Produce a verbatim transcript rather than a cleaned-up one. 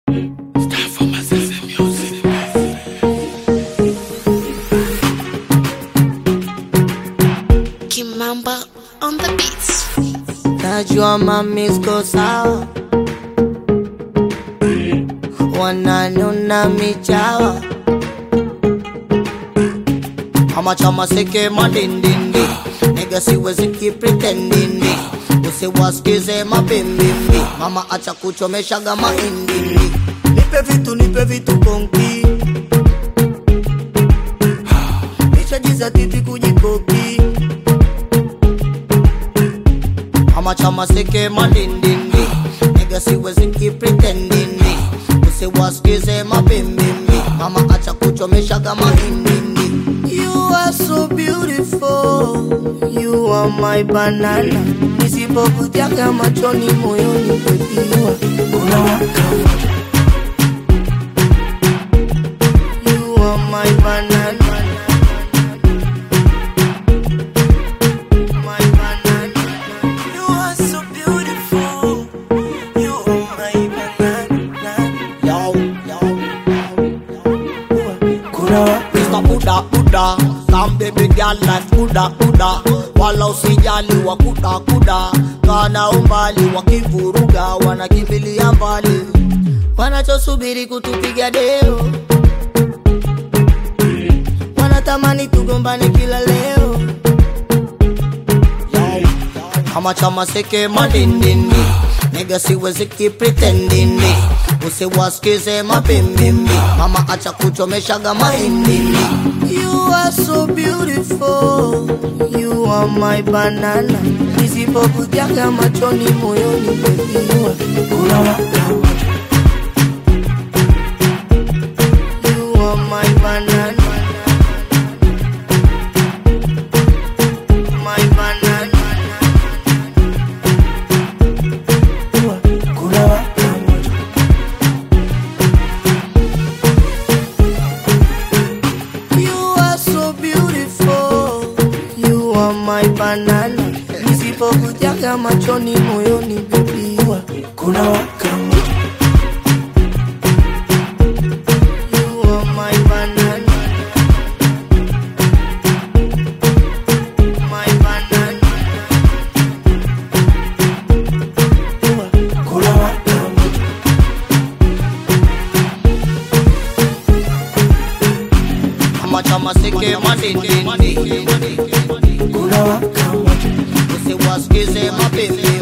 Kimamba on the beats. Najua mamisko sawa, wananiona michawa, ama chama seke madindindi, nigga siwezi keep pretending. Usiwasikize mabimbimbi, mama acha kuchomeshaga mahindindi. Nipe vitu, nipe vitu konki, nishajiza titi kujikoki, ama chama seke madindindi, nigga siwezi keep pretending. Usiwasikize mabimbimbi, mama acha kuchomeshaga mahindindi. You are so beautiful, you are my banana. Nisipokutiaga machoni moyoni kwepiwa unawaka. You are my banana, my banana. You are so beautiful, you are my banana. Yo, yo, yo, kunawaka. Mister Buddha, Buddha, some baby girl life kuda kuda, wala usijali wa kuda kuda, kana umbali wakivuruga wanakimbilia mbali, wanachosubiri kutupiga deo, wanatamani tugombane kila leo. Kama chama seke madindindi, nigga siwezi keep pretending. Usiwasikize mabimbimbi, mama acha kuchomeshaga mahindindi. You are so beautiful, you are my banana. Nisipokutiaga machoni moyoni kwepiwa unawaka. You are my banana, my banana. My banana, nisipokutiaga machoni moyoni bebiwa kuna waka. You are my banana, my banana. Kuna waka. Ama chama seke madindindi, kuna waka. Usiwasikize mabimbimbi,